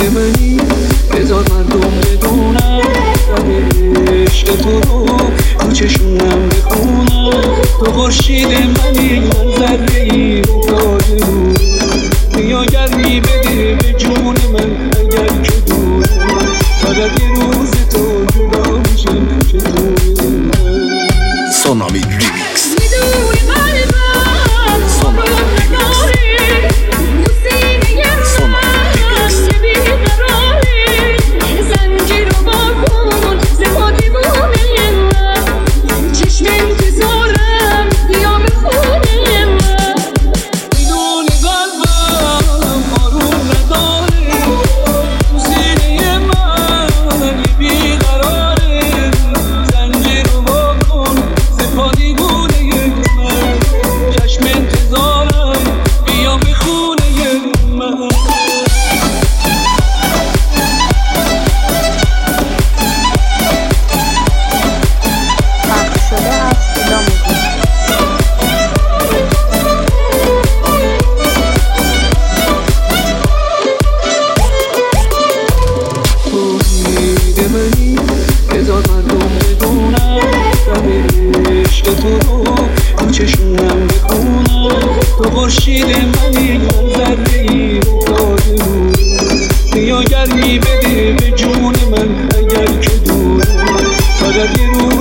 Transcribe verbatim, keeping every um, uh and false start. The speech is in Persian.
منی بذار مردم بدونم در عشق تو رو تو چشونم بخونم. تو خورشید منی من ذره ای افتاده رو بیا گرمی بده به جون من اگر که دوره فقط یه روز تو جدا میشم چطوره من. سونامی ریمیکس. میدونی قلبم آروم نداره تو سینه من یه بیقراره زنجیر رو با کن زفا دیوونه من چشم انتظارم بیا به خونه من. میدونی قلبم آروم نداره تو سینه من یه بیقراره زنجیر رو با کن زفا دیوونه من چشم انتظارم بیا به خونه من. پخش شده از صدا موزیک. توحید منی بذار مردم بدونم در عشق تو رو تو چشونم بخونم. تو خورشید منی من ذره ای افتاده رو بیا گرمی بده به جون من اگر که دوره فقط یه روز